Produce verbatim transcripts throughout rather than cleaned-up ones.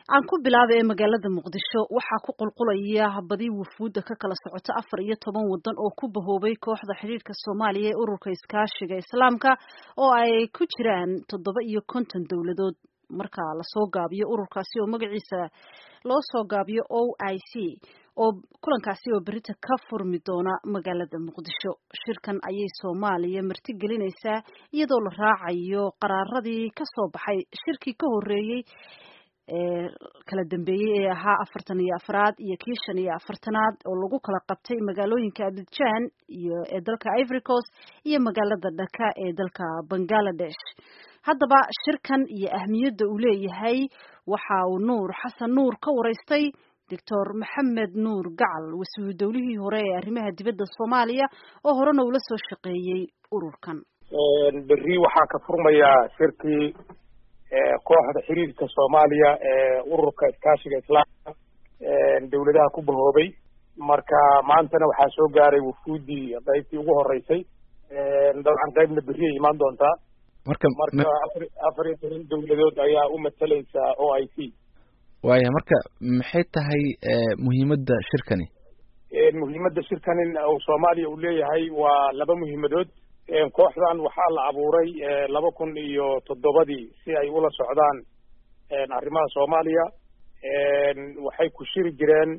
aan ku bilaabay magaalada Muqdisho waxaa ku qulqulaya badi wufuudda ka kala socota afar iyo toban wadan oo ku bahoobay kooxda xiriirka Soomaaliya ee ururka iskaashiga Islaamka oo ay ku jiraan toddoba iyo konton dawladood marka la soo gaabiyo ururkaasi oo magaciisa loo soo gaabiyo O I C oo kulankaasi oo berita ka furmi doona magaalada Muqdisho. Shirkan ayay Soomaaliya marti gelinaysaa iyadoo la raacayo qaraaradii ka soo baxay shirkii ka horeeyay ee kala dambeeyay ee ahaa afartan iyo afraad iyo kii shan iyo afartanaad oo lagu kala qabtay magaalooyinka Abidjan iyo ee dalka Ivory Coast iyo magaalada Dhaka ee dalka Bangladesh. Haddaba shirkan iyo ahmiyadda uu leeyahay waxa uu Nuur Xasan Nuur ka wareystay Doctor Maxamed Nuur Gacal wasiir dawlihii hore ee arrimaha dibadda Soomaaliya oo horena ula soo shaqeeyay ururkan. Ee berri waxa ka furmaya shirkii ee kooxda xiriirka Soomaaliya ee ururka iskaashiga Islaamka ee dawladaha ku bahoobay marka maantana waxa soo gaaray wufuudii qaybtii ugu horeysay ee dabcan qaybna berri imaan doonta marka marka afar iyo toban dawladood ayaa u matalaysa O I C. waaya marka maxay tahay muhiimadda shirkani? ee muhiimadda shirkani oo Soomaaliya uu leeyahay waa laba muhiimadood. kooxdan waxaa la abuuray laba kun iyo toddobadii si ay ula socdaan arrimaha Soomaaliya. waxay ku shiri jireen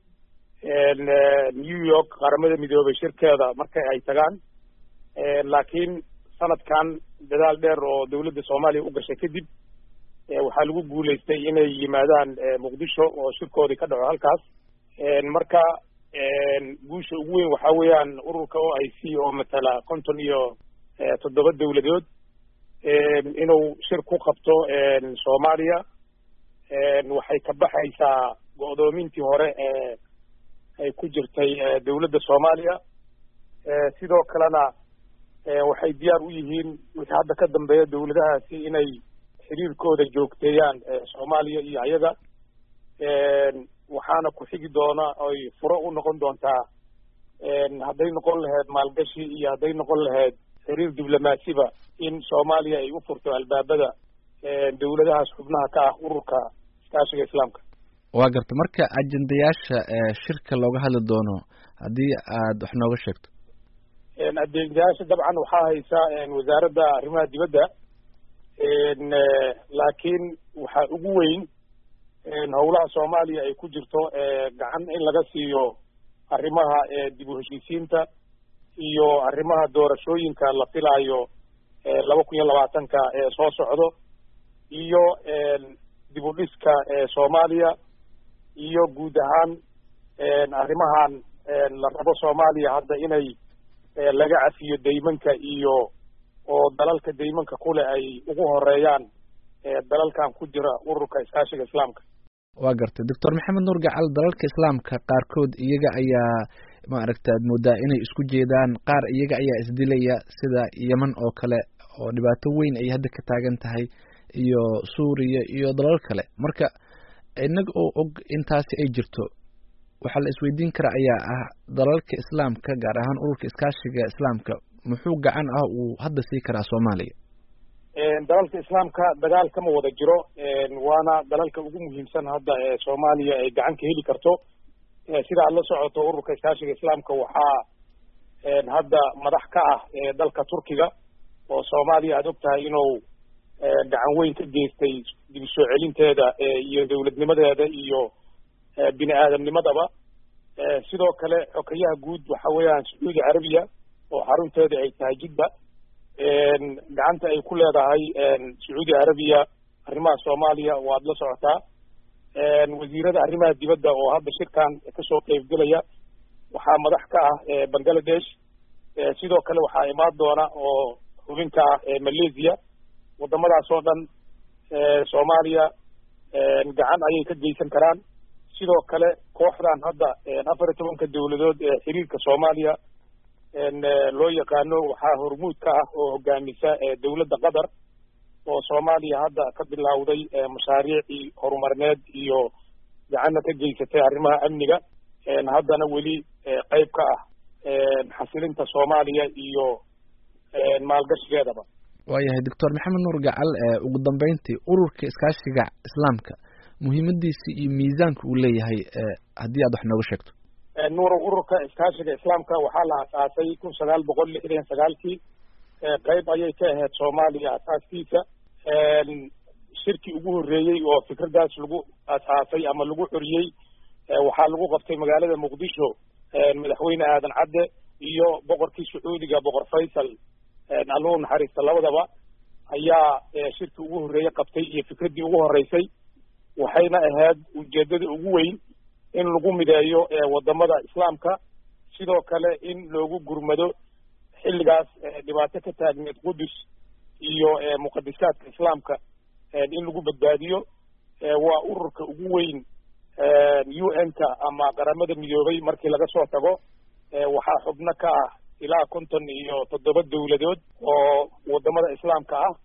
New York qaramada midoobay shirkeeda markay ay tagaan laakiin sanadkan dadaal dheer oo dawladda Soomaaliya u gashay kadib waxaa lagu guuleystay inay yimaadaan Muqdisho oo shirkoodii ka dhaco halkaas. marka guusha ugu weyn waxa weeyaan ururka O I C oo matala konton iyo toddoba dawladood inuu shir ku qabto Soomaaliya. waxay ka baxaysaa go'doomintii hore ee ay ku jirtay dawladda Soomaaliya. sidoo kalena waxay diyaar u yihiin wixii hadda ka dambeeya dawladahaasi inay xiriirkooda joogteeyaan Soomaaliya iyo ayaga. waxaana ku xigi doona ay furo u noqon doontaa hadday noqon lahayd maalgashi iyo hadday noqon lahayd xiriir diblomaasiba in Soomaaliya ay u furto albaabada dawladahaas xubnaha ka ah ururka iskaashiga Islaamka. waa garta marka ajendayaasha shirka looga hadli doono haddii aad wax nooga sheegto. ajendayaasha dabcan waxaa haysa wasaaradda arrimaha dibadda laakiin waxaa ugu weyn howlaha Soomaaliya ay ku jirto gacan in laga siiyo arrimaha dib u heshiisiinta iyo arrimaha doorashooyinka la filayo laba kun iyo labaatanka ee soo socdo iyo dib u dhiska Soomaaliya iyo guud ahaan arrimahan la rabo Soomaaliya hadda inay laga cafiyo deymanka iyo oo dalalka deymanka kule ay ugu horeeyaan dalalkan ku jira ururka iskaashiga Islaamka. waa gartay Doctor Maxamed Nuur Gacal dalalka Islaamka qaarkood iyaga ayaa ma aragtay moodaa inay isku jeedaan qaar iyaga ayaa isdilaya sida Yemen oo kale oo dhibaato weyn ay hadda ka taagan tahay iyo Suuriya iyo dalal kale marka inaga oo og intaasi ay jirto waxa la isweydiin karaa ayaa ah dalalka Islaamka gaar ahaan ururka iskaashiga Islaamka muxuu gacan ah uu hadda sii karaa Soomaaliya? dalalka Islaamka dagaal kama wada jiro waana dalalka ugu muhiimsan hadda ee Soomaaliya ay gacan ka heli karto. sida aad la socoto ururka iskaashiga Islaamka waxaa hadda madax ka ah dalka Turkiga oo Soomaaliya aad ogtahay inuu gacan weyn ka geystay dib u soo celinteeda iyo dawladnimadeeda iyo bini aadamnimadaba. sidoo kale xogayaha guud waxa weeyaan Sacuudi Carabiya oo xarunteeda ay tahay Jidda. gacanta ay ku leedahay Sacuudi Carabiya arrimaha Soomaaliya waad la socotaa. wasiirada arrimaha dibadda oo hadda shirkan ka soo qaybgalaya waxaa madax ka ah Bangladesh. sidoo kale waxaa imaan doona oo xubinka ah Malaysia. wadamadaas oo dhan Soomaaliya gacan ayay ka geysan karaan. sidoo kale kooxdan hadda afar iyo tobanka dawladood ee xiriirka Soomaaliya loo yaqaano waxaa hormuud ka ah oo hogaamisa dawladda Qatar oo Soomaaliya hadda ka bilowday mashaariicii horumarineed iyo gacanna ka geysatay arrimaha amniga. haddana weli qayb ka ah xasilinta Soomaaliya iyo maalgashigeedaba. waayahay Doctor Maxamed Nuur Gacal ugu dambeyntii ururka iskaashiga Islaamka muhiimadiisa iyo miisaanka uu leeyahay haddii aad wax nooga sheegto. nuurow, ururka iskaashiga islaamka waxaa la asaasay kun sagaal boqol lixdan sagaalkii. qayb ayay ka ahayd soomaaliya asaaskiisa. shirkii ugu horreeyey oo fikradaas lagu asaasay ama lagu xoriyey waxaa lagu qabtay magaalada muqdisho. madaxweyne aadan cadde iyo boqorkii sacuudiga boqor faysal allahu naxariista labadaba ayaa shirkii ugu horreeyey qabtay iyo fikraddii ugu horreysay. waxayna ahayd ujeeddada ugu weyn in lagu mideeyo wadamada islaamka, sidoo kale in loogu gurmado xilligaas dhibaato ka taagneed qudus iyo muqadisaadka islaamka in lagu badbaadiyo. waa ururka ugu weyn U N-ka ama qaramada midoobay markii laga soo tago. waxaa xubno ka ah ilaa konton iyo toddoba dowladood oo wadamada islaamka ah.